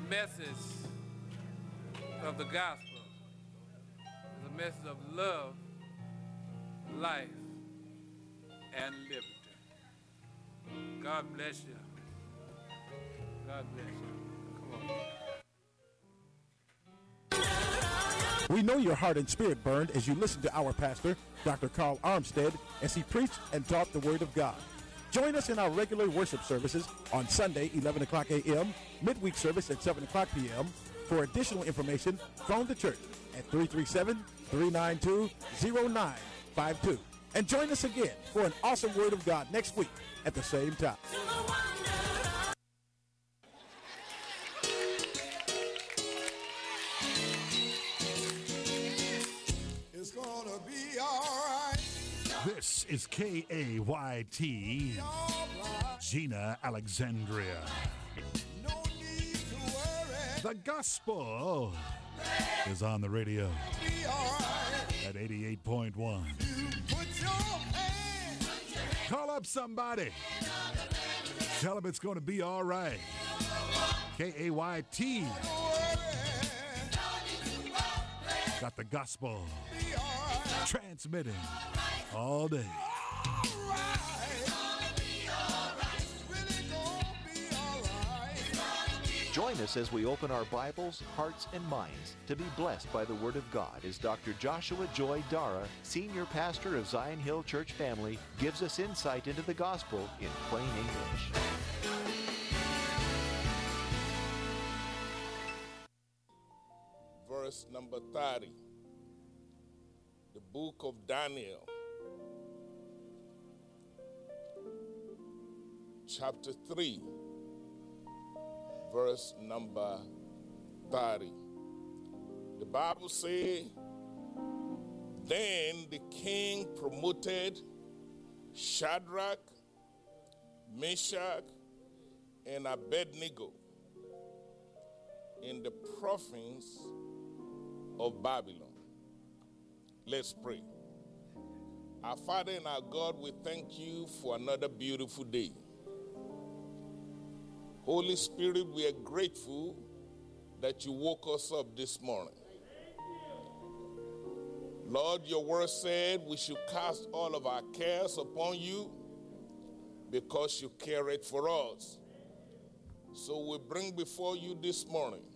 message of the gospel. It's a message of love, life, and liberty. God bless you. God bless you. Come on. We know your heart and spirit burned as you listen to our pastor, Dr. Carl Armstead, as he preached and taught the Word of God. Join us in our regular worship services on Sunday, 11 o'clock a.m., midweek service at 7 o'clock p.m. For additional information, phone the church at 337-392-0952. And join us again for an awesome Word of God next week at the same time. It's gonna be all right. This is KAYT, Gina Alexandria. No need to worry. The gospel is on the radio Be all right. at 88.1. You put your hand. Call up somebody. Tell them it's going to be all right. KAYT got the gospel transmitting all day. Join us as we open our Bibles, hearts, and minds to be blessed by the Word of God as Dr. Joshua Joy Dara, Senior Pastor of Zion Hill Church Family, gives us insight into the gospel in plain English. Verse number 30, the book of Daniel, chapter 3, verse number 30. The Bible says, then the king promoted Shadrach, Meshach, and Abednego in the province of Babylon. Let's pray. Our Father and our God, we thank you for another beautiful day. Holy Spirit, we are grateful that you woke us up this morning. Lord, your word said we should cast all of our cares upon you because you care it for us. So we bring before you this morning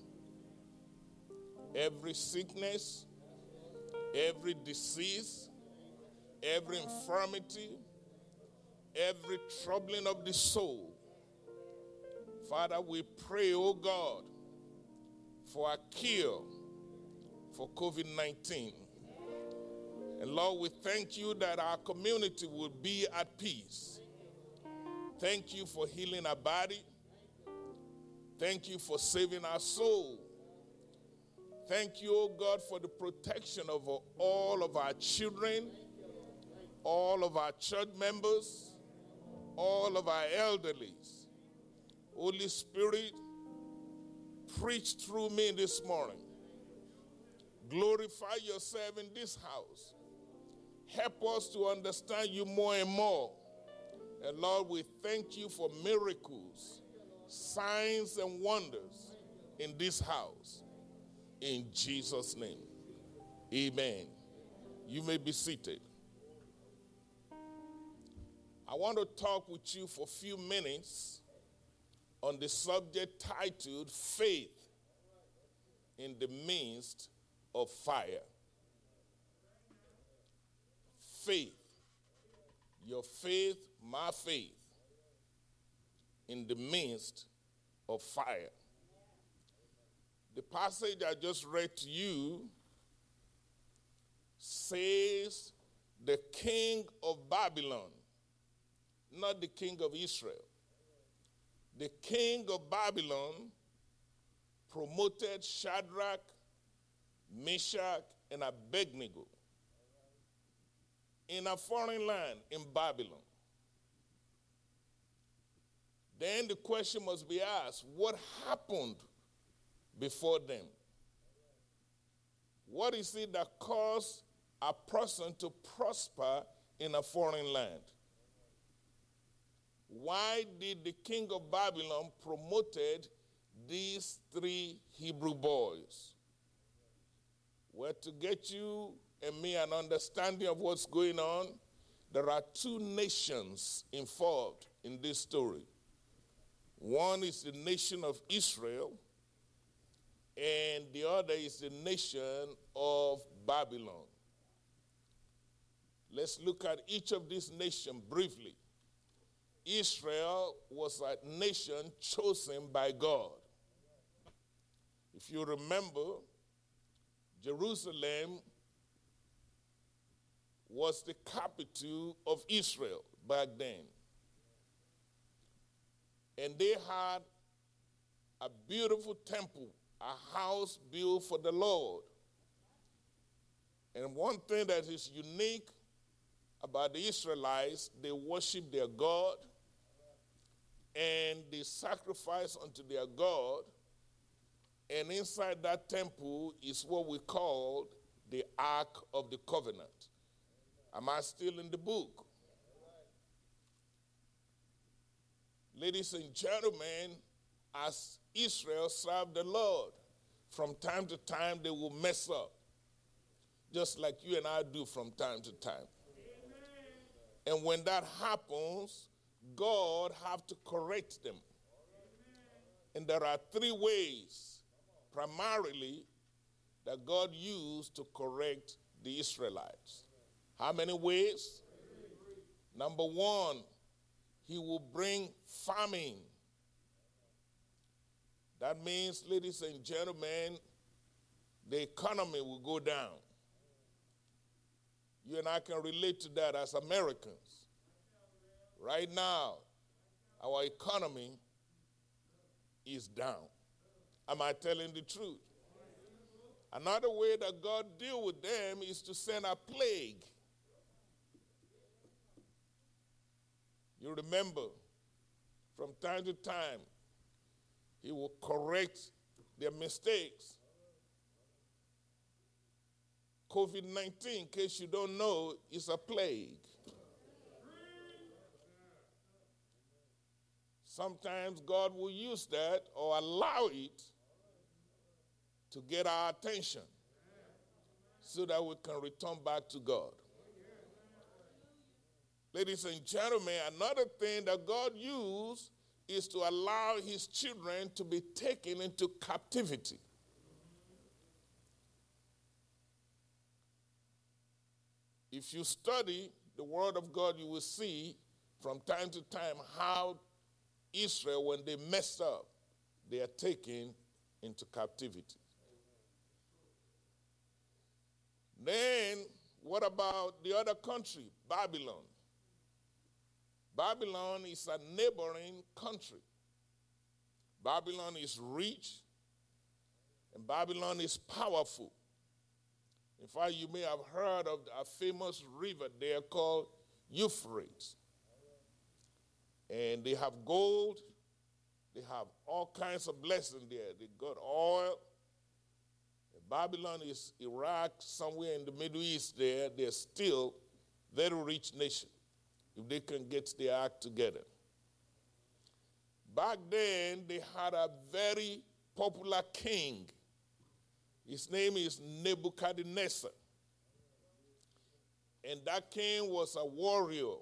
every sickness, every disease, every infirmity, every troubling of the soul. Father, we pray, oh God, for a cure for COVID-19. And Lord, we thank you that our community will be at peace. Thank you for healing our body. Thank you for saving our soul. Thank you, oh God, for the protection of all of our children, all of our church members, all of our elderlies. Holy Spirit, preach through me this morning. Glorify yourself in this house. Help us to understand you more and more. And Lord, we thank you for miracles, signs, and wonders in this house. In Jesus' name, amen. You may be seated. I want to talk with you for a few minutes on the subject titled Faith in the Midst of Fire. Faith. Your faith, my faith, in the midst of fire. The passage I just read to you says the king of Babylon, not the king of Israel. The king of Babylon promoted Shadrach, Meshach, and Abednego in a foreign land, in Babylon. Then the question must be asked, what happened before them? What is it that caused a person to prosper in a foreign land? Why did the king of Babylon promoted these three Hebrew boys. Well, to get you and me an understanding of what's going on, there are two nations involved in this story. One is the nation of Israel, and the other is the nation of Babylon. Let's look at each of these nations briefly. Israel was a nation chosen by God. If you remember, Jerusalem was the capital of Israel back then. And they had a beautiful temple, a house built for the Lord. And one thing that is unique about the Israelites, they worship their God and they sacrifice unto their God. And inside that temple is what we call the Ark of the Covenant. Am I still in the book? Ladies and gentlemen, as Israel served the Lord, from time to time they will mess up, just like you and I do from time to time. And when that happens, God have to correct them. And there are three ways, primarily, that God used to correct the Israelites. How many ways? Number one, he will bring famine. That means, ladies and gentlemen, the economy will go down. You and I can relate to that as Americans. Right now, our economy is down. Am I telling the truth? Another way that God deal with them is to send a plague. You remember, from time to time, he will correct their mistakes. COVID-19, in case you don't know, is a plague. Sometimes God will use that or allow it to get our attention so that we can return back to God. Ladies and gentlemen, another thing that God used is to allow his children to be taken into captivity. If you study the Word of God, you will see from time to time how Israel, when they mess up, they are taken into captivity. Then, what about the other country, Babylon? Babylon is a neighboring country. Babylon is rich, and Babylon is powerful. In fact, you may have heard of a famous river there called Euphrates. And they have gold, they have all kinds of blessings there. They got oil. Babylon is Iraq, somewhere in the Middle East there. They're still a very rich nation if they can get their act together. Back then, they had a very popular king. His name is Nebuchadnezzar. And that king was a warrior.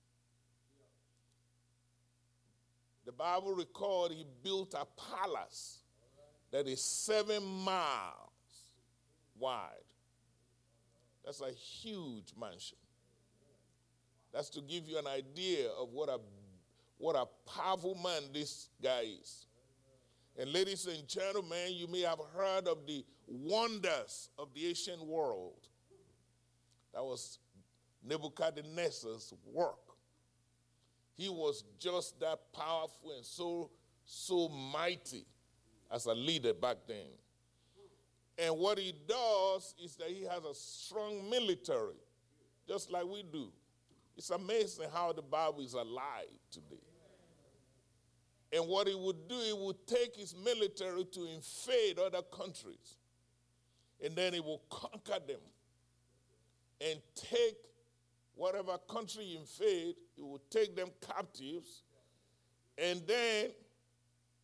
The Bible records he built a palace that is 7 miles wide. That's a huge mansion. That's to give you an idea of what a powerful man this guy is. And ladies and gentlemen, you may have heard of the wonders of the ancient world. That was Nebuchadnezzar's work. He was just that powerful and so mighty as a leader back then. And what he does is that he has a strong military, just like we do. It's amazing how the Bible is alive today. And what he would do, he would take his military to invade other countries. And then he will conquer them and take whatever country he invade, he will take them captives. And then,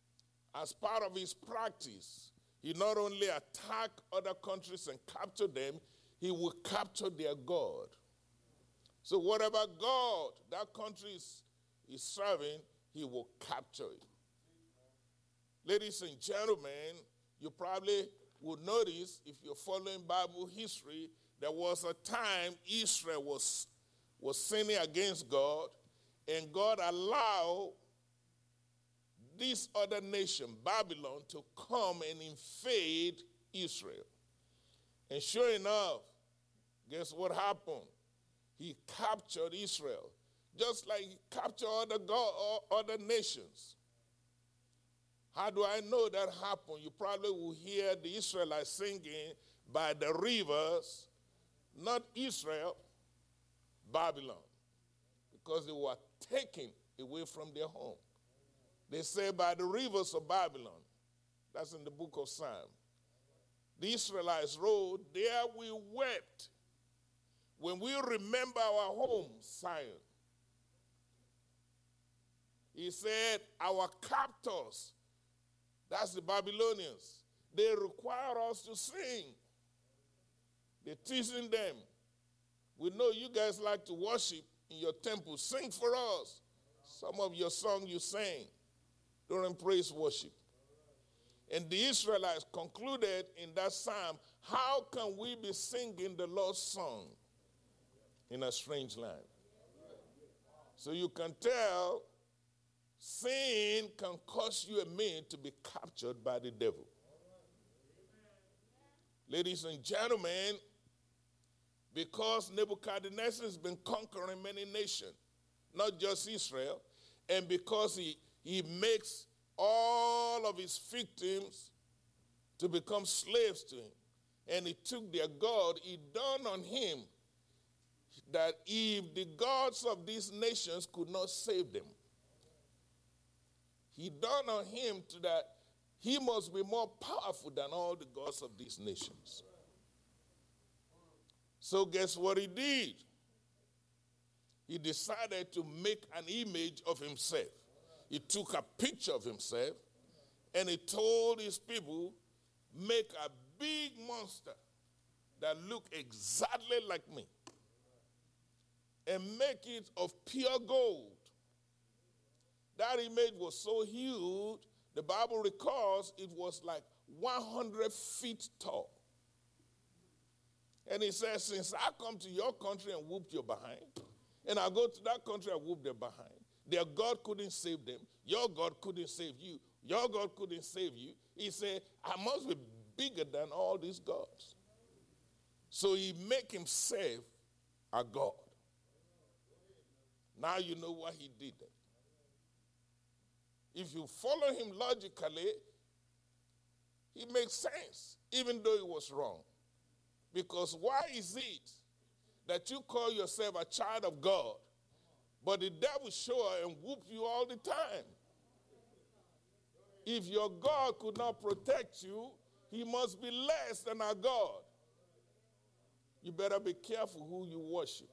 as part of his practice, he not only attack other countries and capture them, he will capture their God. So whatever God that country is serving, he will capture it. Ladies and gentlemen, you probably would notice, if you're following Bible history, there was a time Israel was sinning against God, and God allowed this other nation, Babylon, to come and invade Israel. And sure enough, guess what happened? He captured Israel, just like he captured other nations. How do I know that happened? You probably will hear the Israelites singing by the rivers, not Israel, Babylon, because they were taken away from their home. They say by the rivers of Babylon. That's in the book of Psalm. The Israelites wrote, there we wept when we remember our home, Zion. He said, our captors, that's the Babylonians, they require us to sing. They're teasing them. We know you guys like to worship in your temple. Sing for us. Some of your songs you sang during praise worship. And the Israelites concluded in that psalm, how can we be singing the Lord's song in a strange land? So you can tell sin can cause you and me to be captured by the devil. Ladies and gentlemen, because Nebuchadnezzar has been conquering many nations, not just Israel, and because he makes all of his victims to become slaves to him, and he took their God, it dawned on him that if the gods of these nations could not save them, he dawned on him that he must be more powerful than all the gods of these nations. So guess what he did? He decided to make an image of himself. He took a picture of himself and he told his people, make a big monster that look exactly like me and make it of pure gold. That image was so huge, the Bible records it was like 100 feet tall. And he says, since I come to your country and whoop your behind, and I go to that country and whoop their behind, their God couldn't save them, your God couldn't save you, your God couldn't save you. He said, I must be bigger than all these gods. So he make himself a God. Now you know why he did that. If you follow him logically, it makes sense, even though it was wrong. Because why is it that you call yourself a child of God, but the devil show up and whoop you all the time? If your God could not protect you, he must be less than our God. You better be careful who you worship.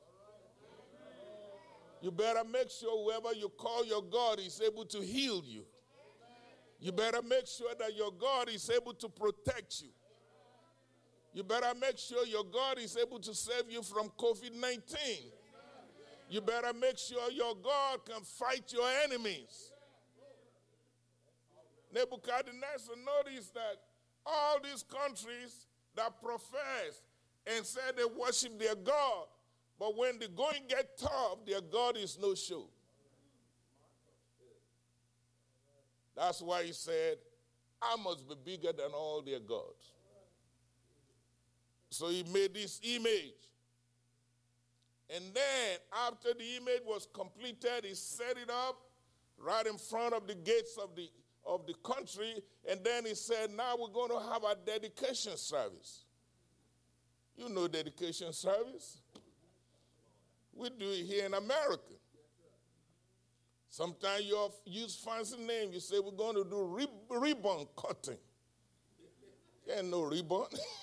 You better make sure whoever you call your God is able to heal you. You better make sure that your God is able to protect you. You better make sure your God is able to save you from COVID-19. You better make sure your God can fight your enemies. Nebuchadnezzar noticed that all these countries that profess and say they worship their God, but when the going get tough, their God is no show. That's why he said, I must be bigger than all their gods. So he made this image. And then after the image was completed, he set it up right in front of the gates of the country. And then he said, now we're going to have a dedication service. You know dedication service. We do it here in America. Sometimes you use fancy name. You say, we're going to do ribbon cutting. There ain't no ribbon.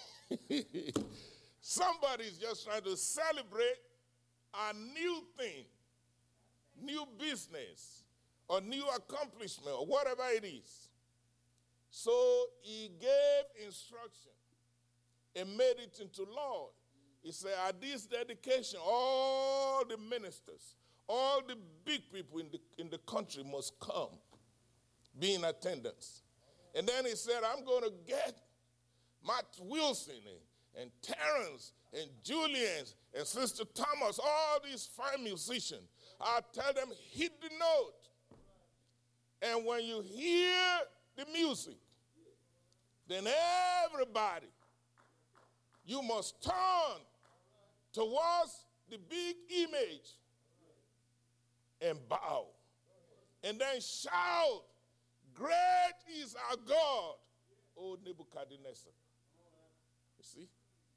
Somebody's just trying to celebrate a new thing, new business, or new accomplishment, or whatever it is. So he gave instruction and made it into law. He said, at this dedication, all the ministers, all the big people in the country must come, be in attendance. And then he said, I'm going to get Matt Wilson and Terrence and Julian and Sister Thomas, all these fine musicians. I'll tell them, hit the note. And when you hear the music, then everybody, you must turn towards the big image and bow. And then shout, great is our God, O Nebuchadnezzar. You see?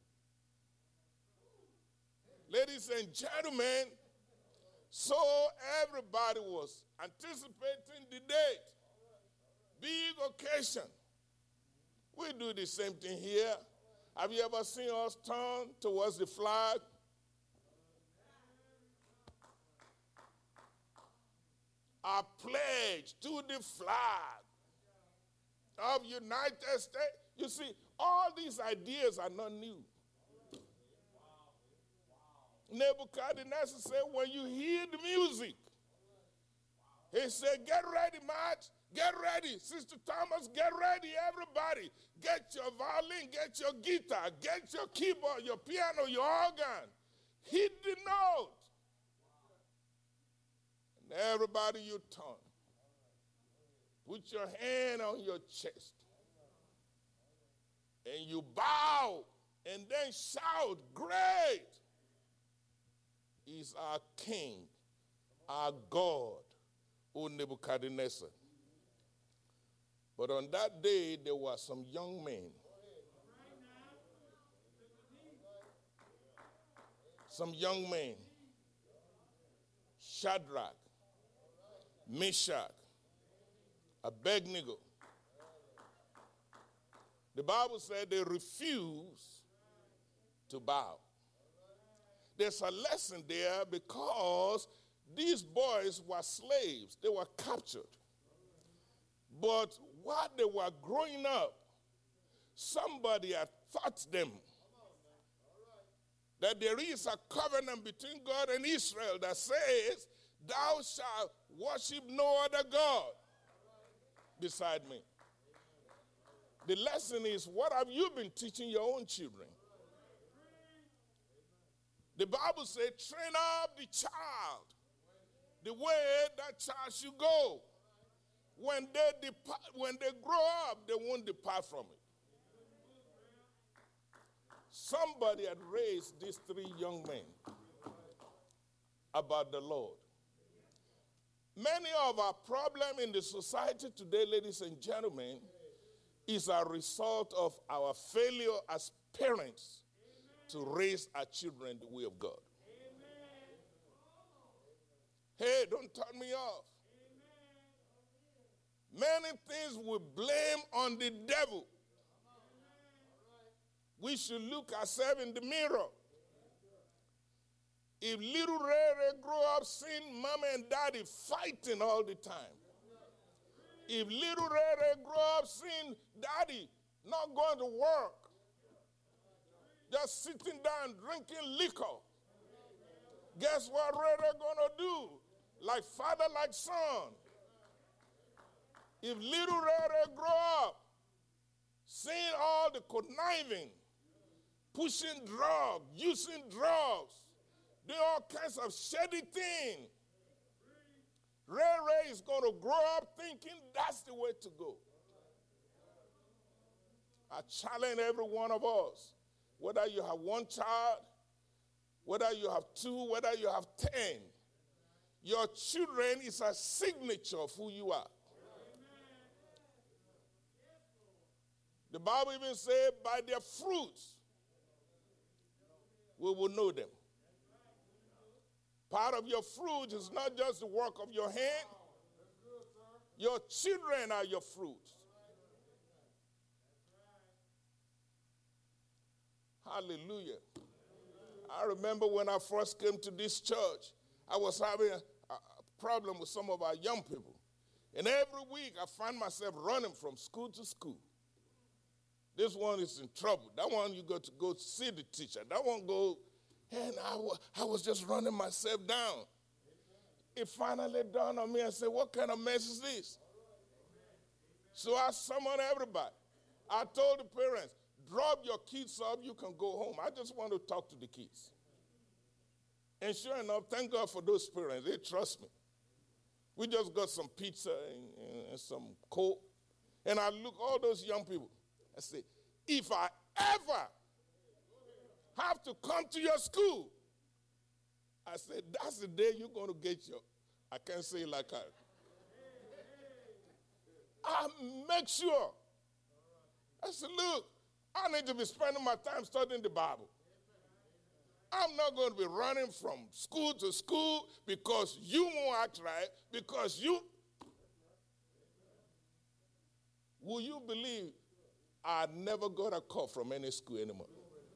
Ladies and gentlemen, so everybody was anticipating the date. Big occasion. We do the same thing here. Have you ever seen us turn towards the flag? Our pledge to the flag of United States. You see, all these ideas are not new. Nebuchadnezzar said, when you hear the music, he said, get ready, March. Get ready. Sister Thomas, get ready, everybody. Get your violin, get your guitar, get your keyboard, your piano, your organ. Hit the note. And everybody, you turn. Put your hand on your chest. And you bow and then shout, great is our King, our God, O Nebuchadnezzar. But on that day, there were some young men. Some young men. Shadrach, Meshach, Abednego. The Bible said they refused to bow. There's a lesson there because these boys were slaves. They were captured. But while they were growing up, somebody had taught them that there is a covenant between God and Israel that says, thou shalt worship no other God beside me. The lesson is, what have you been teaching your own children? The Bible says, train up the child the way that child should go. When they grow up, they won't depart from it. Somebody had raised these three young men about the Lord. Many of our problems in the society today, ladies and gentlemen, is a result of our failure as parents to raise our children the way of God. Hey, don't turn me off. Many things we blame on the devil. We should look ourselves in the mirror. If little Ray grow up seeing mama and daddy fighting all the time, if little Ray grow up seeing daddy not going to work, just sitting down drinking liquor, guess what Ray gonna do? Like father, like son. If little Ray grow up seeing all the conniving, pushing drugs, using drugs, doing all kinds of shady things, Ray is going to grow up thinking that's the way to go. I challenge every one of us, whether you have one child, whether you have two, whether you have 10, your children is a signature of who you are. The Bible even says, by their fruits, we will know them. Part of your fruit is not just the work of your hand. Your children are your fruits. Hallelujah. I remember when I first came to this church, I was having a problem with some of our young people. And every week I find myself running from school to school. This one is in trouble. That one you got to go see the teacher. That one go, and I was just running myself down. It finally dawned on me. I said, what kind of mess is this? So I summoned everybody. I told the parents, drop your kids off, you can go home. I just want to talk to the kids. And sure enough, thank God for those parents. They trust me. We just got some pizza and some Coke. And I look all those young people. I say, if I ever have to come to your school, I said, that's the day you're going to get your, I can't say it like I make sure. I said, look, I need to be spending my time studying the Bible. I'm not going to be running from school to school because you won't act right, because you. Will you believe I never got a call from any school anymore?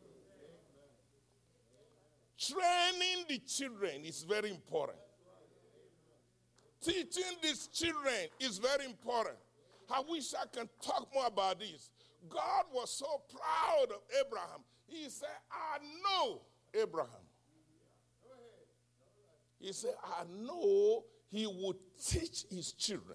Training the children is very important. Teaching these children is very important. I wish I can talk more about this. God was so proud of Abraham. He said, I know Abraham. He said, I know he would teach his children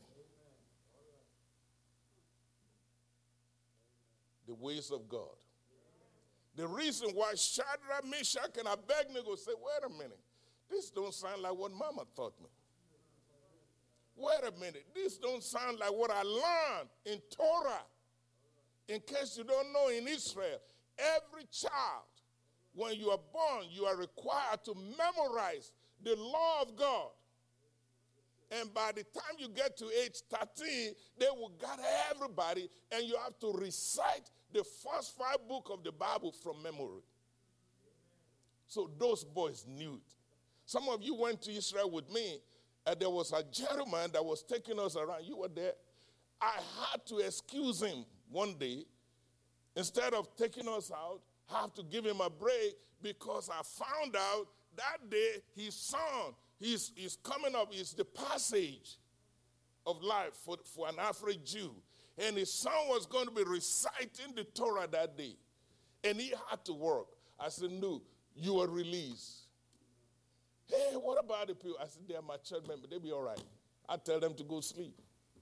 the ways of God. The reason why Shadrach, Meshach, and Abednego say, wait a minute, this don't sound like what Mama taught me. Wait a minute, this don't sound like what I learned in Torah. In case you don't know, in Israel, every child, when you are born, you are required to memorize the law of God. And by the time you get to age 13, they will gather everybody, and you have to recite the first 5 books of the Bible from memory. So those boys knew it. Some of you went to Israel with me, and there was a gentleman that was taking us around. You were there. I had to excuse him one day. Instead of taking us out, I have to give him a break because I found out that day his son, he's coming up, is the passage of life for an African Jew. And his son was going to be reciting the Torah that day. And he had to work. I said, no, you are released. Hey, what about the people? I said, they're my church member. They'll be all right. I tell them to go sleep.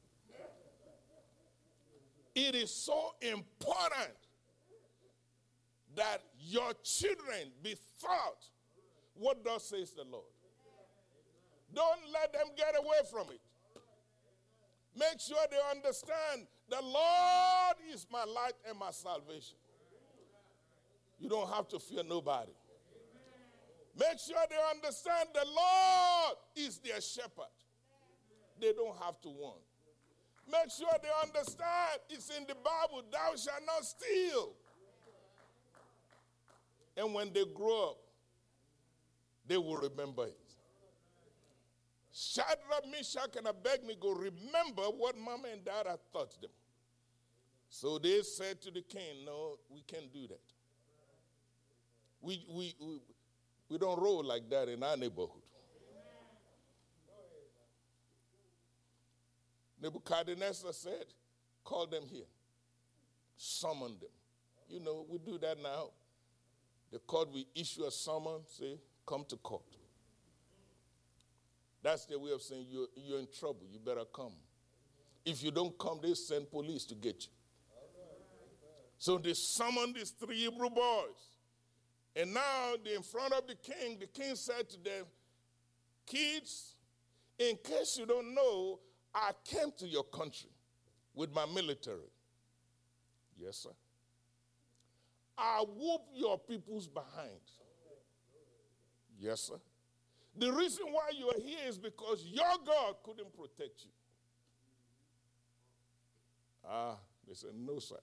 It is so important that your children be taught what thus says the Lord. Don't let them get away from it. Make sure they understand the Lord is my light and my salvation. You don't have to fear nobody. Make sure they understand the Lord is their shepherd. They don't have to want. Make sure they understand it's in the Bible, thou shalt not steal. And when they grow up, they will remember it. Shadrach, Meshach, and Abednego remember what Mama and Dad had taught them. So they said to the king, no, we can't do that. We don't roll like that in our neighborhood. Nebuchadnezzar said, call them here. Summon them. You know, we do that now. The court will issue a summons, say, come to court. That's their way of saying you're in trouble, you better come. If you don't come, they send police to get you. So they summoned these 3 Hebrew boys. And now they're in front of the king. The king said to them, kids, in case you don't know, I came to your country with my military. Yes, sir. I whoop your peoples behind. Yes, sir. The reason why you are here is because your God couldn't protect you. They said, no, sir.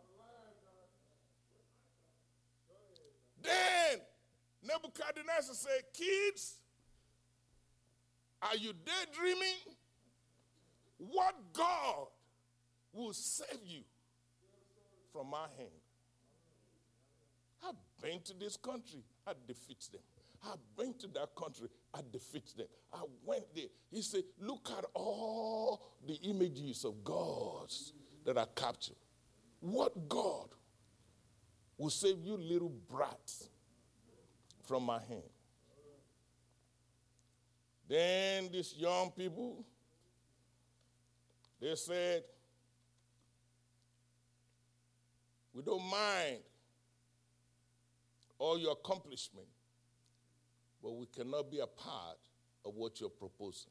Then Nebuchadnezzar said, kids, are you daydreaming? What God will save you from my hand? I've been to this country, I defeat them. I've been to that country, I defeat them. I went there. He said, look at all the images of gods that are captured. What God will save you little brats from my hand? Then these young people, they said, we don't mind all your accomplishment, but we cannot be a part of what you're proposing.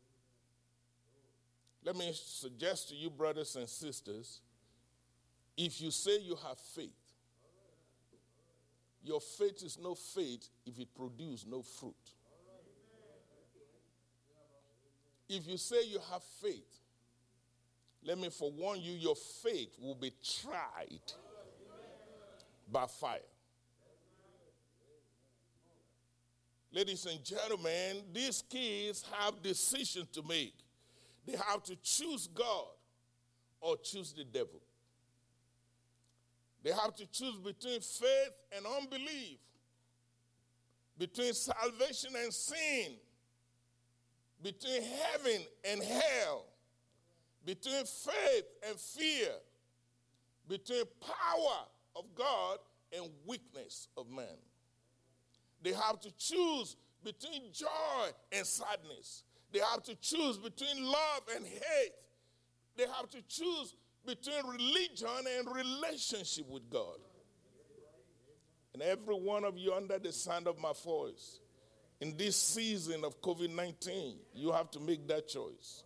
Let me suggest to you, brothers and sisters, if you say you have faith, your faith is no faith if it produces no fruit. If you say you have faith, let me forewarn you, your faith will be tried by fire. Ladies and gentlemen, these kids have decisions to make. They have to choose God or choose the devil. They have to choose between faith and unbelief, between salvation and sin, between heaven and hell, between faith and fear, between power of God and weakness of man. They have to choose between joy and sadness. They have to choose between love and hate. They have to choose between religion and relationship with God. And every one of you under the sound of my voice, in this season of COVID-19, you have to make that choice.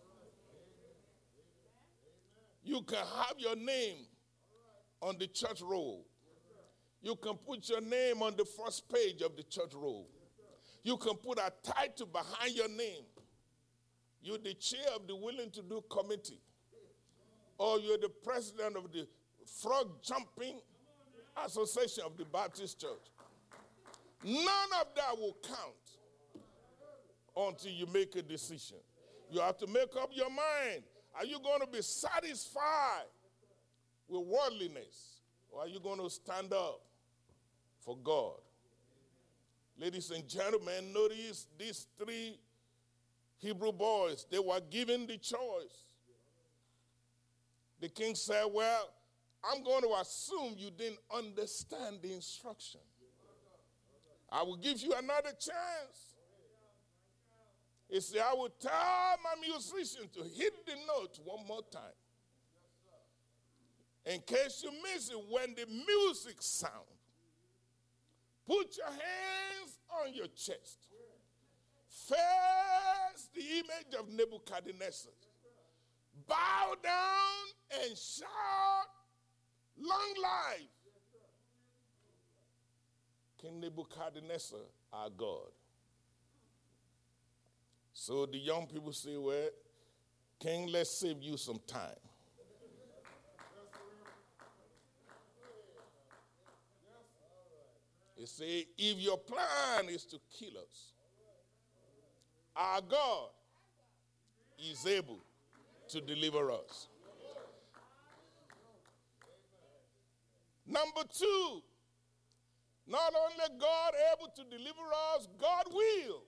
You can have your name on the church roll. You can put your name on the first page of the church roll. You can put a title behind your name. You're the chair of the Willing to Do committee. Or you're the president of the Frog Jumping Association of the Baptist Church. None of that will count until you make a decision. You have to make up your mind. Are you going to be satisfied with worldliness? Or are you going to stand up for God? Ladies and gentlemen, notice these three Hebrew boys, they were given the choice. The king said, well, I'm going to assume you didn't understand the instruction. I will give you another chance. He said, I will tell my musician to hit the note one more time. In case you miss it, when the music sounds, put your hands on your chest. Face the image of Nebuchadnezzar. Bow down and shout, long life. King Nebuchadnezzar, our God. So the young people say, well, King, let's save you some time. He said, if your plan is to kill us, our God is able to deliver us. Number two, not only God able to deliver us, God will.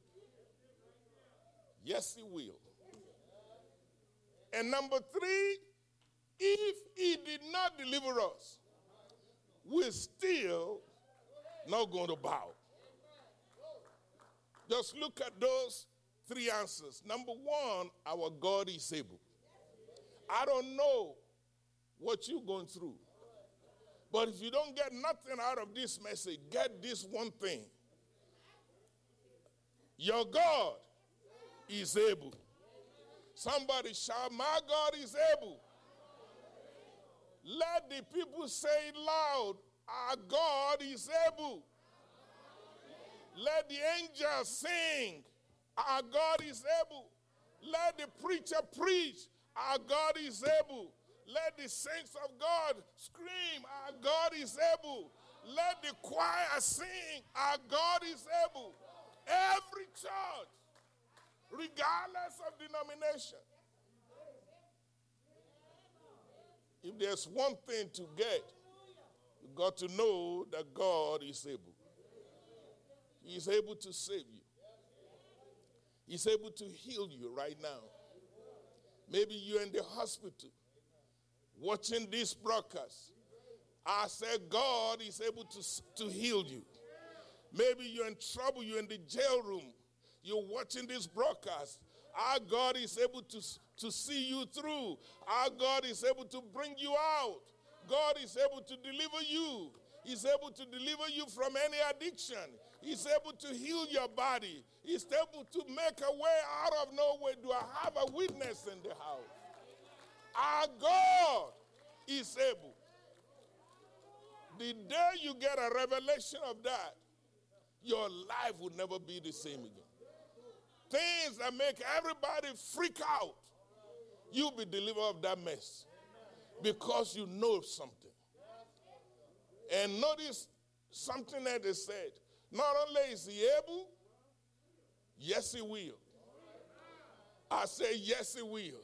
Yes, he will. And number three, if he did not deliver us, we're still not going to bow. Just look at those three answers. Number one, our God is able. I don't know what you're going through, but if you don't get nothing out of this message, get this one thing. Your God is able. Somebody shout, my God is able. Let the people say it loud, our God is able. Let the angels sing, our God is able. Let the preacher preach, our God is able. Let the saints of God scream, our God is able. Let the choir sing, our God is able. Every church, regardless of denomination. If there's one thing to get, you've got to know that God is able. He is able to save you. He's able to heal you right now. Maybe you're in the hospital watching this broadcast. I said God is able to heal you. Maybe you're in trouble, you're in the jail room, you're watching this broadcast. Our God is able to see you through. Our God is able to bring you out. God is able to deliver you. He's able to deliver you from any addiction. He's able to heal your body. He's able to make a way out of nowhere. Do I have a witness in the house? Our God is able. The day you get a revelation of that, your life will never be the same again. Things that make everybody freak out, you'll be delivered of that mess because you know something. And notice something that they said. Not only is he able, yes, he will. I say, yes, he will.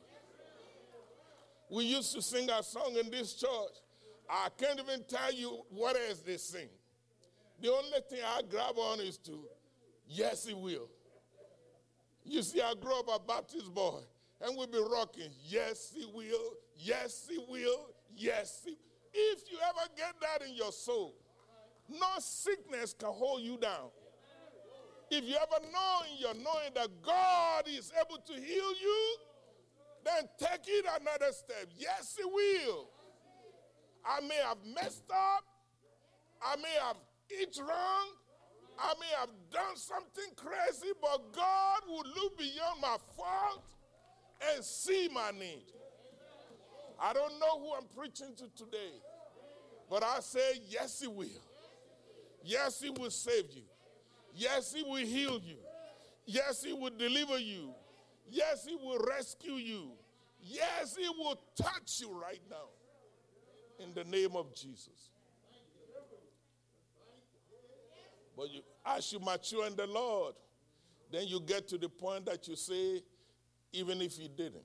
We used to sing our song in this church. I can't even tell you what else they sing. The only thing I grab on is to, yes, he will. You see, I grew up a Baptist boy, and we'll be rocking, yes, he will, yes, he will, yes, he will. If you ever get that in your soul, no sickness can hold you down. If you ever know in your knowing that God is able to heal you, then take it another step. Yes, he will. I may have messed up. I may have eaten wrong. I may have done something crazy, but God will look beyond my fault and see my need. I don't know who I'm preaching to today, but I say, yes, he will. Yes, he will save you. Yes, he will heal you. Yes, he will deliver you. Yes, he will rescue you. Yes, he will touch you right now. In the name of Jesus. But as you mature in the Lord, then you get to the point that you say, even if he didn't.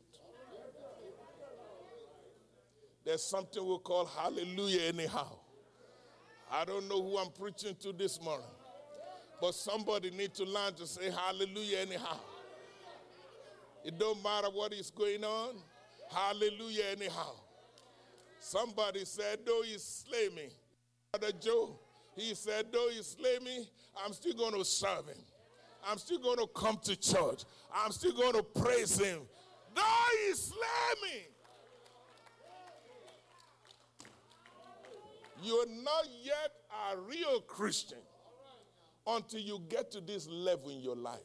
There's something we call hallelujah anyhow. I don't know who I'm preaching to this morning, but somebody needs to learn to say hallelujah anyhow. It don't matter what is going on, hallelujah anyhow. Somebody said, though he slay me, Brother Joe, he said, though he slay me, I'm still going to serve him. I'm still going to come to church. I'm still going to praise him. Though he slay me. You're not yet a real Christian until you get to this level in your life.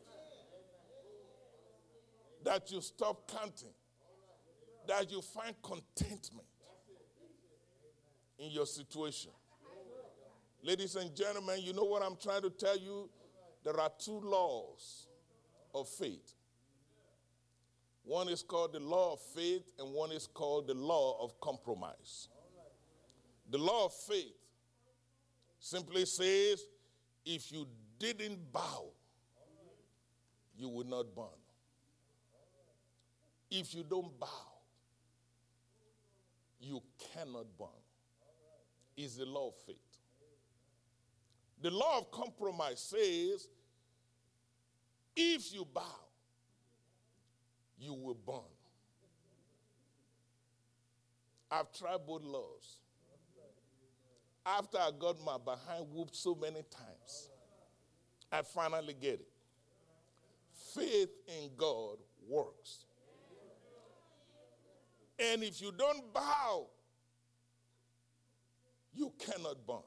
That you stop counting. That you find contentment in your situation. Ladies and gentlemen, you know what I'm trying to tell you? There are two laws of faith. One is called the law of faith, and one is called the law of compromise. The law of faith simply says, if you didn't bow, you will not burn. If you don't bow, you cannot burn. Is the law of faith. The law of compromise says, if you bow, you will burn. I've tried both laws. After I got my behind whooped so many times, I finally get it. Faith in God works. And if you don't bow, you cannot burn.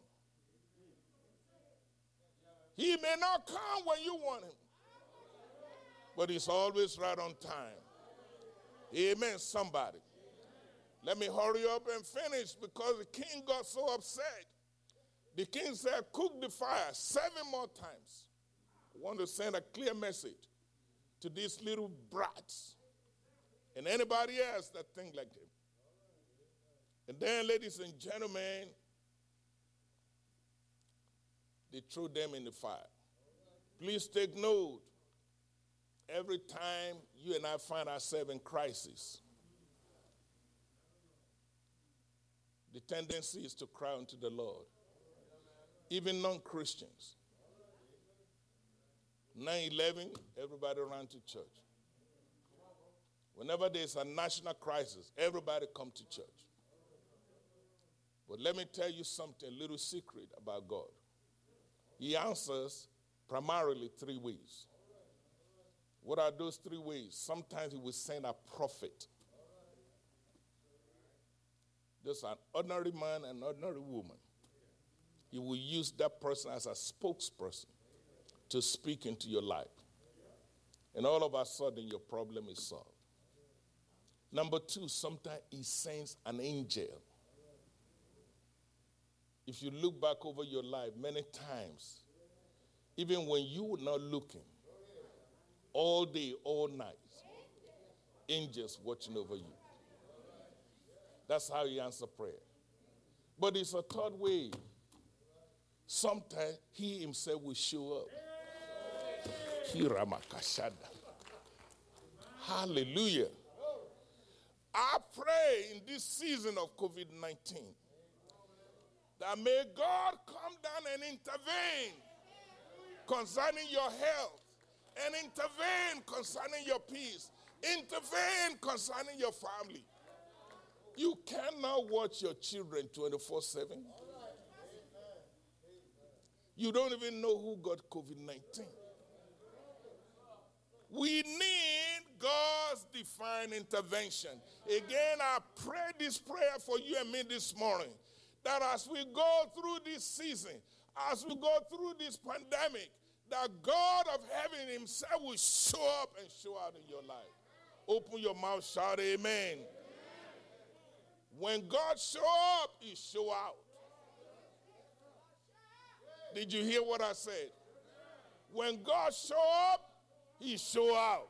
He may not come when you want him, but he's always right on time. Amen, somebody. Let me hurry up and finish because the king got so upset. The king said, cook the fire 7 more times. I want to send a clear message to these little brats and anybody else that think like him. And then, ladies and gentlemen, they threw them in the fire. Please take note. Every time you and I find ourselves in crisis, the tendency is to cry unto the Lord. Even non-Christians. 9/11, everybody ran to church. Whenever there's a national crisis, everybody come to church. But let me tell you something, a little secret about God. He answers primarily 3 ways. What are those 3 ways? Sometimes he will send a prophet. Just an ordinary man and ordinary woman. He will use that person as a spokesperson to speak into your life. And all of a sudden, your problem is solved. Number 2, sometimes he sends an angel. If you look back over your life many times, even when you were not looking, all day, all night, angels watching over you. That's how he answers prayer. But it's a third way. Sometimes he himself will show up. Kiramakashada. Hallelujah. I pray in this season of COVID-19 that may God come down and intervene concerning your health, and intervene concerning your peace, intervene concerning your family. You cannot watch your children 24/7. You don't even know who got COVID-19. We need God's divine intervention. Again, I pray this prayer for you and me this morning, that as we go through this season, as we go through this pandemic, that God of heaven himself will show up and show out in your life. Open your mouth, shout amen. When God show up, he show out. Did you hear what I said? When God show up, he show out.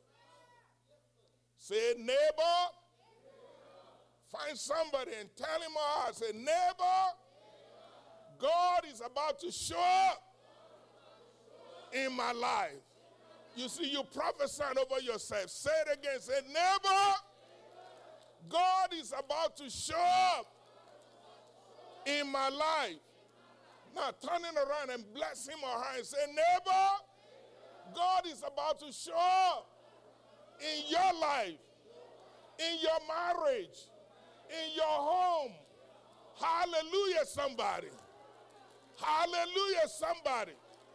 Say, neighbor, find somebody and tell him or her, say, neighbor, God is about to show up in my life. You see, you prophesying over yourself. Say it again. Say, neighbor, God is about to show up in my life. Now turning around and bless him or her and say, neighbor, God is about to show up in your life, in your marriage, in your home. Hallelujah, somebody. Hallelujah, somebody.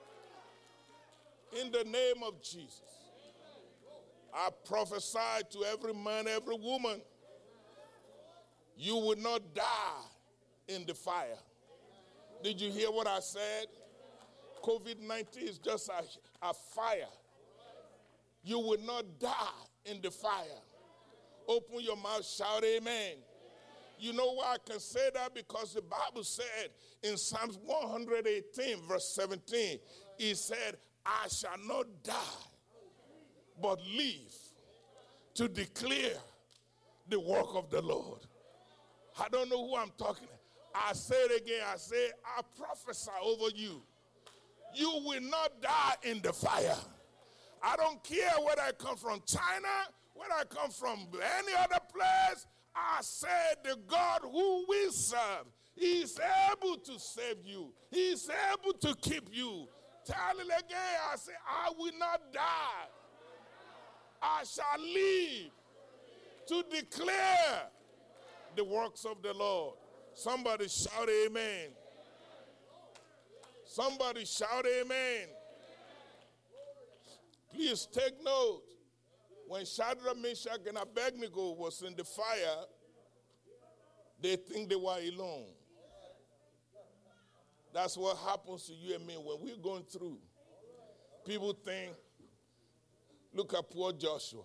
In the name of Jesus, I prophesy to every man, every woman, you will not die in the fire. Did you hear what I said? COVID-19 is just a fire. You will not die in the fire. Open your mouth, shout amen. You know why I can say that? Because the Bible said in Psalms 118, verse 17, it said, I shall not die, but live to declare the work of the Lord. I don't know who I'm talking to. I say it again. I say, I prophesy over you. You will not die in the fire. I don't care whether I come from China, whether I come from any other place. I said the God who we serve, he is able to save you. He is able to keep you. Tell it again. I say, I will not die. I shall live to declare the works of the Lord. Somebody shout amen. Somebody shout amen. Please take note. When Shadrach, Meshach, and Abednego was in the fire, they think they were alone. That's what happens to you and me when we're going through. People think, look at poor Joshua.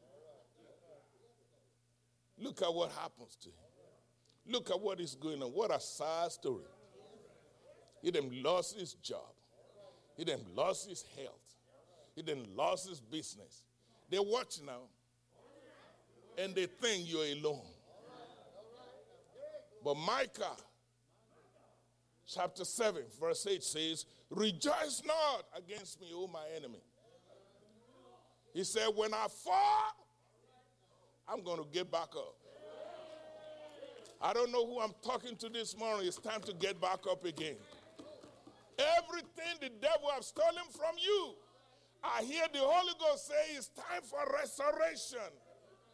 Look at what happens to him. Look at what is going on. What a sad story. He then lost his job. He then lost his health. He then lost his business. They watch now, and they think you're alone. But Micah chapter 7, verse 8 says, rejoice not against me, O my enemy. He said, when I fall, I'm going to get back up. I don't know who I'm talking to this morning. It's time to get back up again. Everything the devil has stolen from you, I hear the Holy Ghost say it's time for restoration.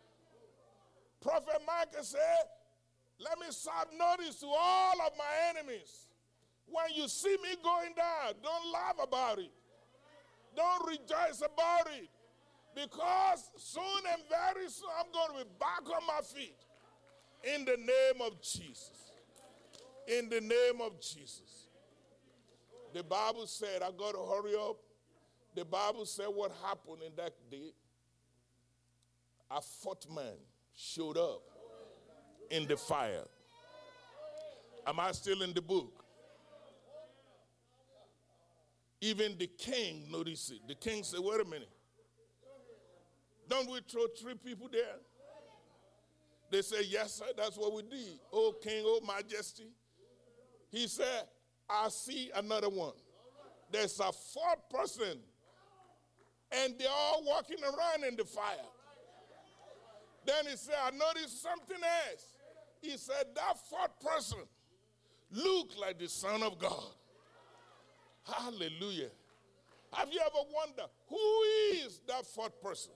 Prophet Micah said, let me serve notice to all of my enemies. When you see me going down, don't laugh about it. Don't rejoice about it. Because soon and very soon I'm going to be back on my feet. In the name of Jesus. In the name of Jesus. The Bible said, I got to hurry up. The Bible said what happened in that day. A fourth man showed up in the fire. Am I still in the book? Even the king noticed it. The king said, wait a minute. Don't we throw 3 people there? They said, yes, sir, that's what we did. Oh, king, oh, majesty. He said, I see another one. There's a 4th person, and they're all walking around in the fire. Then he said, I noticed something else. He said, that 4th person looked like the Son of God. Hallelujah. Have you ever wondered, who is that 4th person?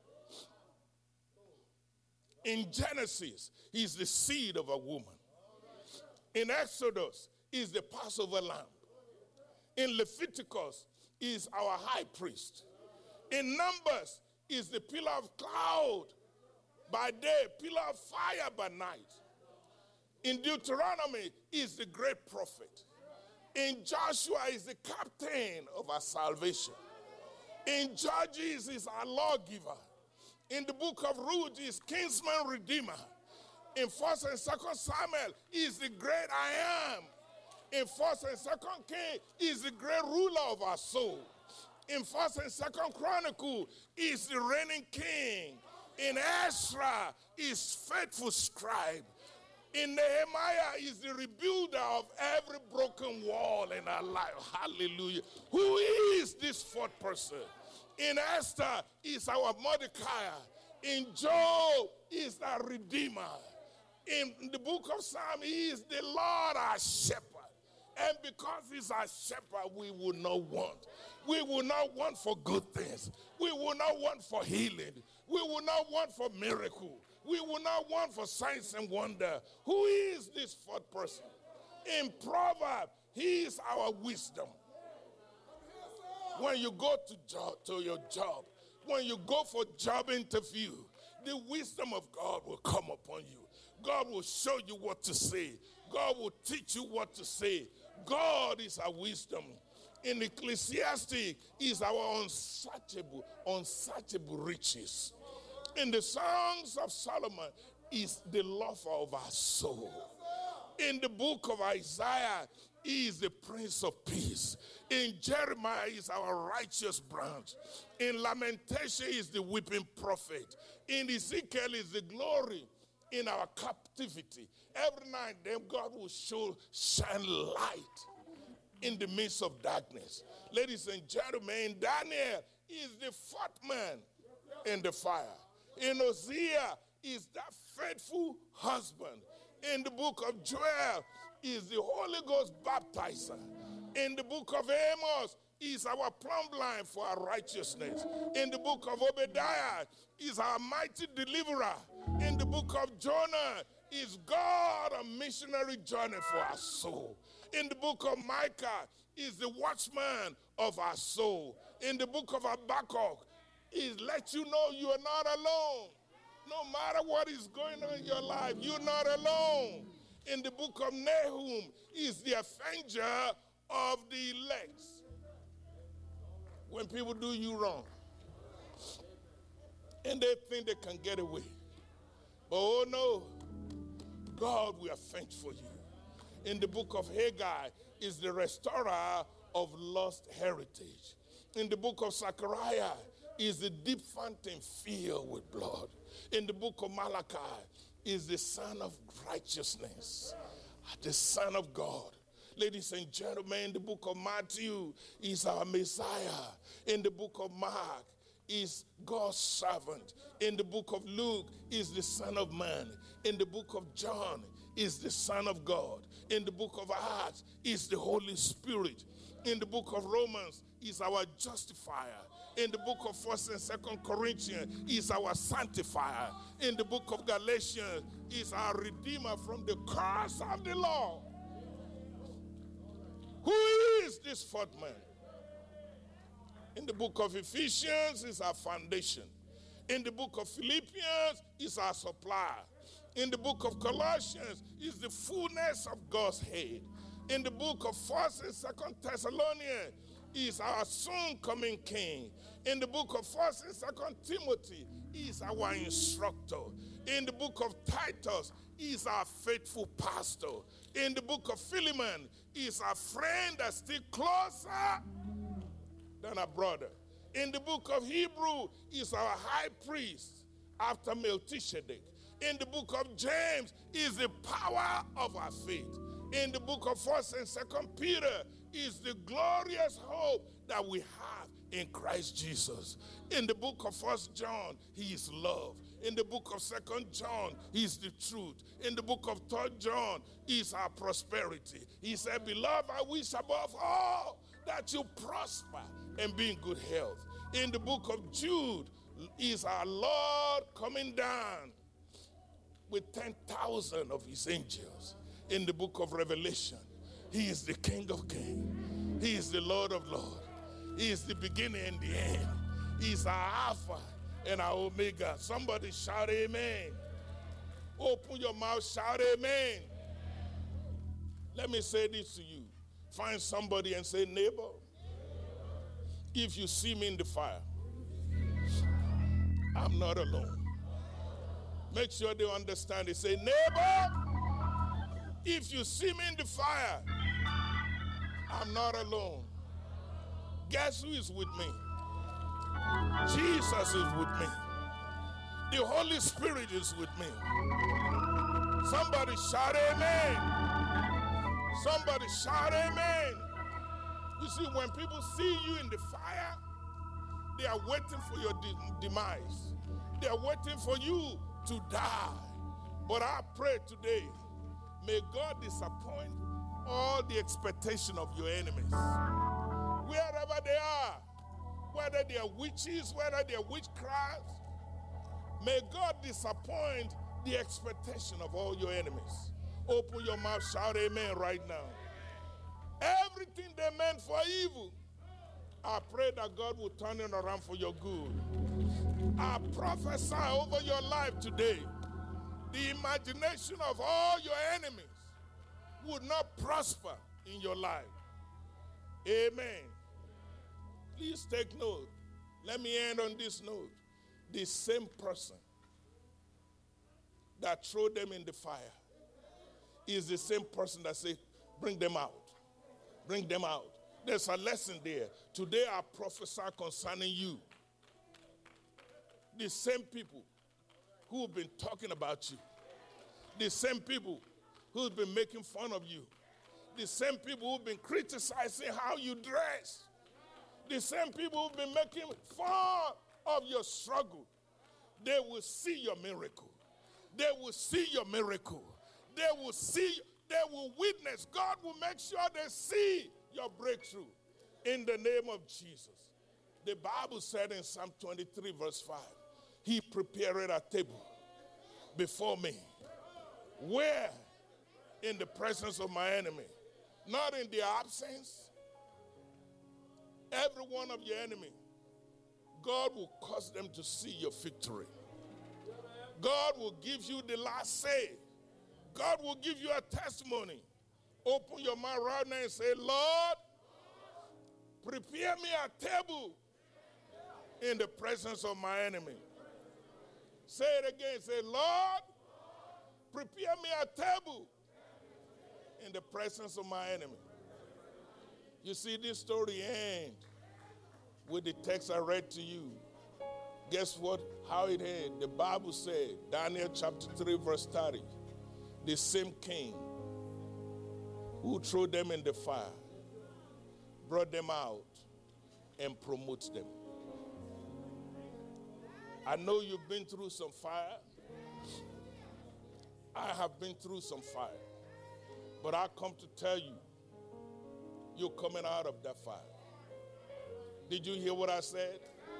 In Genesis, he's the seed of a woman. In Exodus, he's the Passover lamb. In Leviticus, he's our high priest. In Numbers, he's the pillar of cloud by day, pillar of fire by night. In Deuteronomy, he's the great prophet. In Joshua, he's the captain of our salvation. In Judges, he's our lawgiver. In the book of Ruth, he's kinsman redeemer. In 1st and 2nd Samuel, he's the great I am. In 1st and 2nd King, he's the great ruler of our soul. In 1st and 2nd Chronicle, he's the reigning king. In Ezra, he's faithful scribe. In Nehemiah, he's the rebuilder of every broken wall in our life. Hallelujah. Who is this 4th person? In Esther, he's our Mordecai. In Job, he's our Redeemer. In the book of Psalm, he is the Lord our shepherd. And because he's our shepherd, we will not want. We will not want for good things. We will not want for healing. We will not want for miracle. We will not want for signs and wonder. Who is this 4th person? In Proverbs, he is our wisdom. When you go to your job, when you go for job interview, the wisdom of God will come upon you. God will show you what to say. God will teach you what to say. God is our wisdom. In Ecclesiastes, is our unsearchable riches. In the Songs of Solomon, is the lover of our soul. In the book of Isaiah, he is the Prince of Peace. In Jeremiah, he is our righteous branch. In Lamentation, he is the weeping prophet. In Ezekiel, is the glory in our captivity. Every night, then God will shine light in the midst of darkness. Ladies and gentlemen, Daniel is the 4th man in the fire. In Hosea, is that faithful husband. In the book of Joel, is the Holy Ghost baptizer. In the book of Amos, is our plumb line for our righteousness. In the book of Obadiah, is our mighty deliverer. In the book of Jonah, is God a missionary journey for our soul. In the book of Micah, is the watchman of our soul. In the book of Habakkuk, is let you know you are not alone. No matter what is going on in your life, you're not alone. In the book of Nahum, is the avenger of the elect. When people do you wrong, and they think they can get away. But oh no, God will avenge for you. In the book of Haggai, is the restorer of lost heritage. In the book of Zechariah, is the deep fountain filled with blood. In the book of Malachi, is the Son of righteousness, the Son of God. Ladies and gentlemen, the book of Matthew is our Messiah. In the book of Mark is God's servant. In the book of Luke is the Son of Man. In the book of John is the Son of God. In the book of Acts is the Holy Spirit. In the book of Romans is our justifier. In the book of 1st and 2nd Corinthians, He's our sanctifier. In the book of Galatians, He's our redeemer from the curse of the law. Who is this fourth man? In the book of Ephesians, He's our foundation. In the book of Philippians, He's our supplier. In the book of Colossians, He's the fullness of God's head. In the book of 1st and 2nd Thessalonians, He's our soon-coming King. In the book of 1st and 2nd Timothy, He's our instructor. In the book of Titus, He's our faithful pastor. In the book of Philemon, He's our friend that's still closer than a brother. In the book of Hebrew, He's our high priest after Melchizedek. In the book of James, He's the power of our faith. In the book of 1st and 2nd Peter, is the glorious hope that we have in Christ Jesus. In the book of 1st John, He is love. In the book of 2nd John, He is the truth. In the book of 3rd John, He is our prosperity. He said, beloved, I wish above all that you prosper and be in good health. In the book of Jude, is our Lord coming down with 10,000 of His angels. In the book of Revelation, He is the King of kings. He is the Lord of lords. He is the beginning and the end. He is our Alpha and our Omega. Somebody shout amen. Open your mouth, shout amen. Let me say this to you. Find somebody and say, neighbor, if you see me in the fire, I'm not alone. Make sure they understand it. Say, neighbor, if you see me in the fire, I'm not alone. Guess who is with me? Jesus is with me. The Holy Spirit is with me. Somebody shout amen. Somebody shout amen. You see, when people see you in the fire, they are waiting for your demise. They are waiting for you to die. But I pray today, may God disappoint all the expectation of your enemies. Wherever they are, whether they are witches, whether they are witchcrafts, may God disappoint the expectation of all your enemies. Open your mouth, shout amen right now. Everything they meant for evil, I pray that God will turn it around for your good. I prophesy over your life today, the imagination of all your enemies would not prosper in your life. Amen. Please take note. Let me end on this note. The same person that threw them in the fire is the same person that said, bring them out. Bring them out. There's a lesson there. Today I prophesy concerning you. The same people who have been talking about you. The same people who've been making fun of you. The same people who've been criticizing how you dress. The same people who've been making fun of your struggle. They will see your miracle. They will see your miracle. They will see, they will witness. God will make sure they see your breakthrough in the name of Jesus. The Bible said in Psalm 23 verse 5, He prepared a table before me. Where? In the presence of my enemy. Not in their absence. Every one of your enemy, God will cause them to see your victory. God will give you the last say. God will give you a testimony. Open your mouth right now and say, Lord, prepare me a table in the presence of my enemy. Say it again. Say, Lord, prepare me a table in the presence of my enemy. You see, this story ends with the text I read to you. Guess what? How it ended. The Bible said, Daniel chapter 3 verse 30, the same king who threw them in the fire brought them out and promotes them. I know you've been through some fire. I have been through some fire. But I come to tell you, you're coming out of that fire. Did you hear what I said?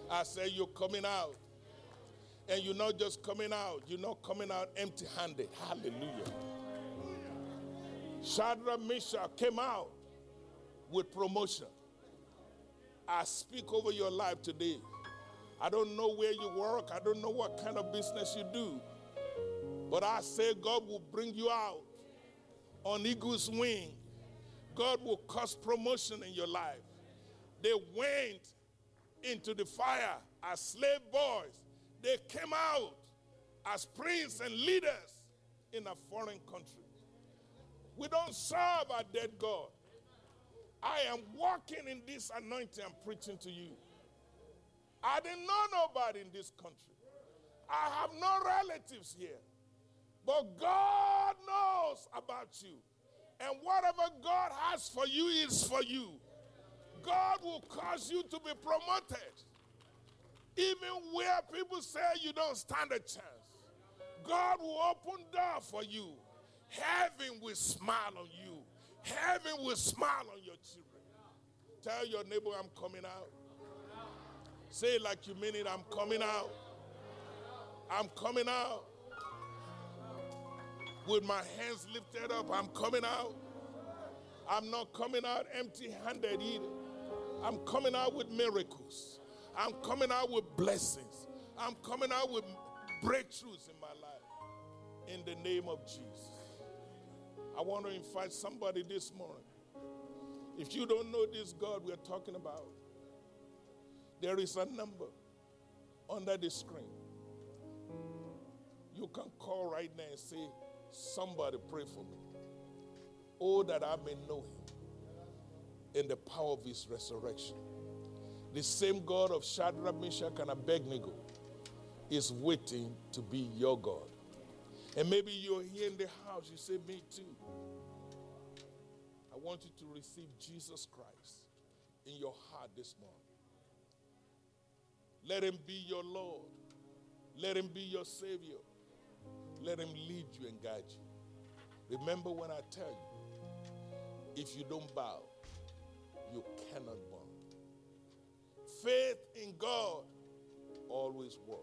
I say you're coming out. And you're not just coming out. You're not coming out empty-handed. Hallelujah. Shadrach, Meshach came out with promotion. I speak over your life today. I don't know where you work. I don't know what kind of business you do. But I say God will bring you out on eagle's wing. God will cause promotion in your life. They went into the fire as slave boys. They came out as princes and leaders in a foreign country. We don't serve a dead God. I am walking in this anointing I'm preaching to you. I didn't know nobody in this country. I have no relatives here. But God knows about you. And whatever God has for you is for you. God will cause you to be promoted. Even where people say you don't stand a chance. God will open doors for you. Heaven will smile on you. Heaven will smile on your children. Tell your neighbor, I'm coming out. Say it like you mean it, I'm coming out. I'm coming out. With my hands lifted up, I'm coming out. I'm not coming out empty-handed either. I'm coming out with miracles. I'm coming out with blessings. I'm coming out with breakthroughs in my life. In the name of Jesus. I want to invite somebody this morning. If you don't know this God we're talking about, there is a number under the screen. You can call right now and say, somebody pray for me. Oh, that I may know him in the power of his resurrection. The same God of Shadrach, Meshach, and Abednego is waiting to be your God. And maybe you're here in the house, you say, me too. I want you to receive Jesus Christ in your heart this morning. Let him be your Lord. Let him be your Savior. Let him lead you and guide you. Remember when I tell you, if you don't bow, you cannot burn. Faith in God always works.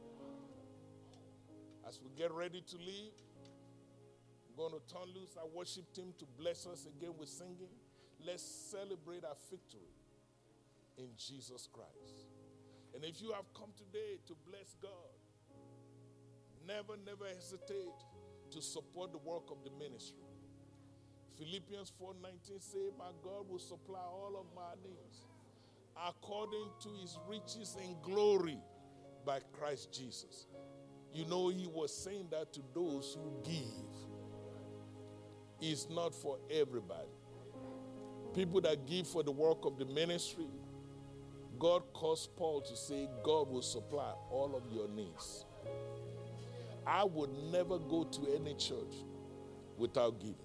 As we get ready to leave, I'm going to turn loose our worship team to bless us again with singing. Let's celebrate our victory in Jesus Christ. And if you have come today to bless God, never hesitate to support the work of the ministry. Philippians 4:19 says, my God will supply all of my needs according to his riches in glory by Christ Jesus. You know, he was saying that to those who give. It's not for everybody. People that give for the work of the ministry, God caused Paul to say, God will supply all of your needs. I would never go to any church without giving.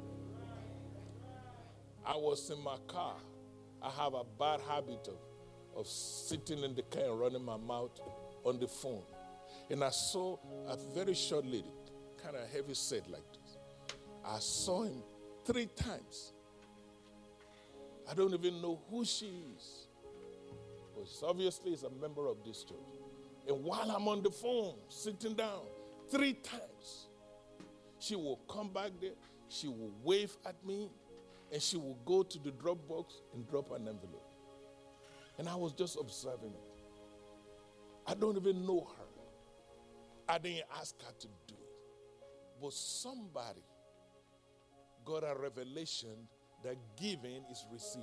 I was in my car. I have a bad habit of sitting in the car and running my mouth on the phone. And I saw a very short lady, kind of heavy set like this. I saw him 3 times. I don't even know who she is. But obviously is a member of this church. And while I'm on the phone, sitting down, 3 times, she will come back there, she will wave at me, and she will go to the drop box and drop an envelope. And I was just observing it. I don't even know her. I didn't ask her to do it. But somebody got a revelation that giving is receiving.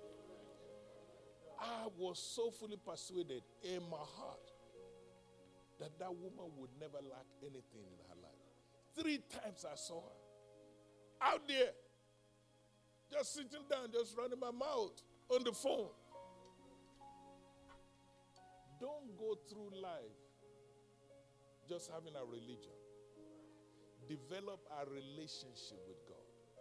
I was so fully persuaded in my heart that that woman would never lack anything in her life. 3 times I saw her out there, just sitting down, just running my mouth on the phone. Don't go through life just having a religion. Develop a relationship with God.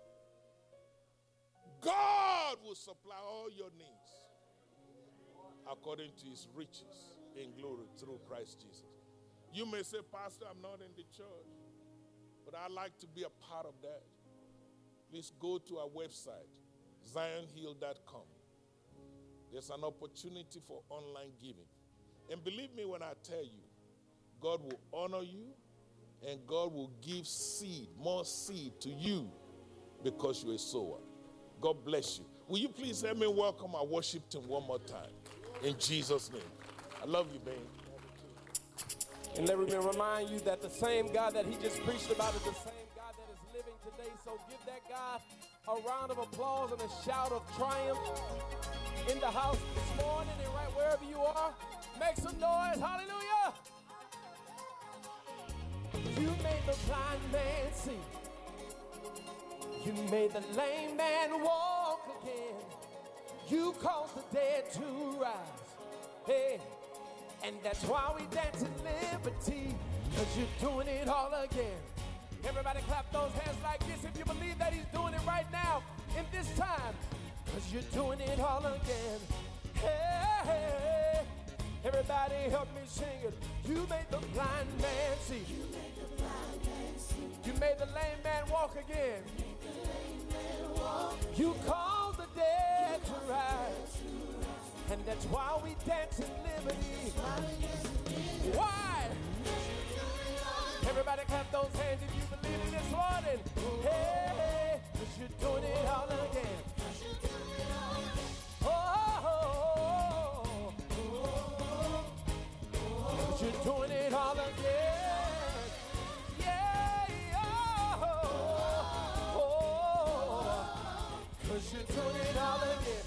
God will supply all your needs according to his riches in glory through Christ Jesus. You may say, Pastor, I'm not in the church, but I'd like to be a part of that. Please go to our website, zionhill.com. There's an opportunity for online giving. And believe me when I tell you, God will honor you and God will give seed, more seed to you because you're a sower. God bless you. Will you please let me welcome our worship team one more time? In Jesus' name. I love you, man. And let me remind you that the same God that he just preached about is the same God that is living today. So give that God a round of applause and a shout of triumph in the house this morning and right wherever you are. Make some noise. Hallelujah. You made the blind man see. You made the lame man walk again. You caused the dead to rise. Hey, and that's why we dance in liberty, because you're doing it all again. Everybody clap those hands like this if you believe that he's doing it right now in this time, because you're doing it all again. Hey, hey, everybody help me sing it. You made the blind man see. You made the blind man see. You made the lame man walk again. You caused the dead to rise, and that's why we dance in liberty. Why? Everybody clap those hands if you believe it this morning. Hey, 'cause you're doing it all again. Oh, 'cause you're doing it all again. You're doing it all again.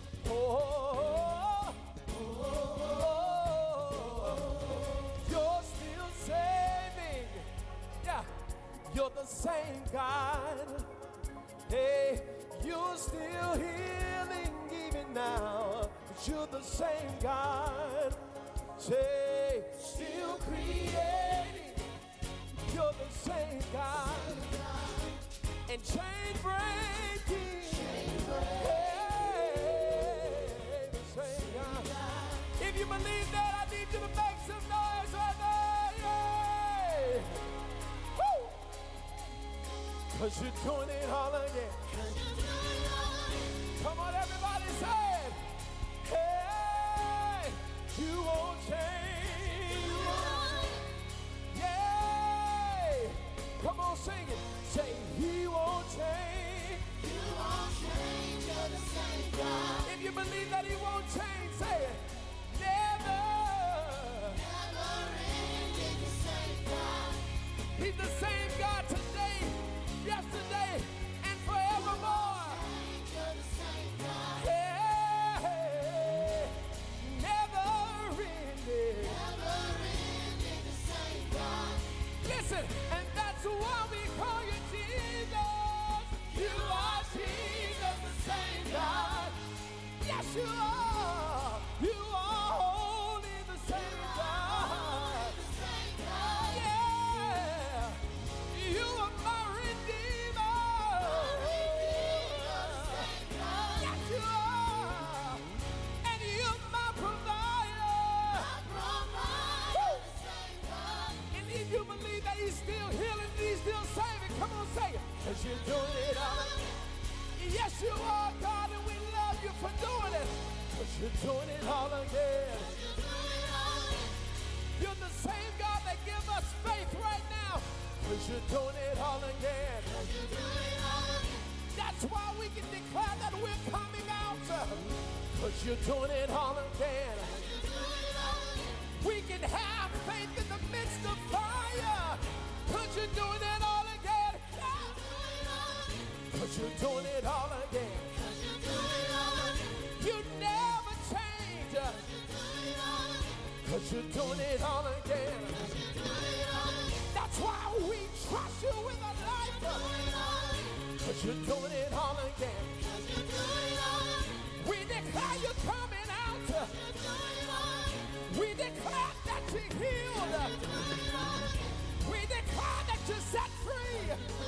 Oh, you're still saving. Yeah, you're the same God. Hey, you're still healing even now. You're the same God. Say, still creating. You're the same God. And chain breaking. Hey, the same God. If you believe that, I need you to make some noise right now. Yay! Woo! 'Cause you're doing it all again. Come on, everybody, say it. Hey, you won't change. Yay! Come on, sing it. Say, he won't change. You won't change, you're the same God. If you believe that he won't change, say it. Never ending the same God. He's the same God today, yesterday, and forevermore. You're the same God. Hey, never ending. Never ending the same God. Listen, and that's why we call you Jesus. You are Jesus, the same God. Yes, you are. You are holy, the same God. Yeah. You are my Redeemer. Yes, you are. And you're my provider. Woo. And if you believe that he's still healing, he's still saving, come on, say it. 'Cause you're doing it all. Yes, you are, God, and we love you for doing it. 'Cause you're doing it all again. You're the same God that gives us faith right now. 'Cause you're doing it all again. That's why we can declare that we're coming out. 'Cause you're doing it all again. We can have faith in the midst of fire. 'Cause you're doing it all again. 'Cause you're doing it all again. You never change. 'Cause you're doing it all again. That's why we trust you with our life. 'Cause you're doing it all again. We declare you're coming out. We declare that you're healed. We declare that you're set free.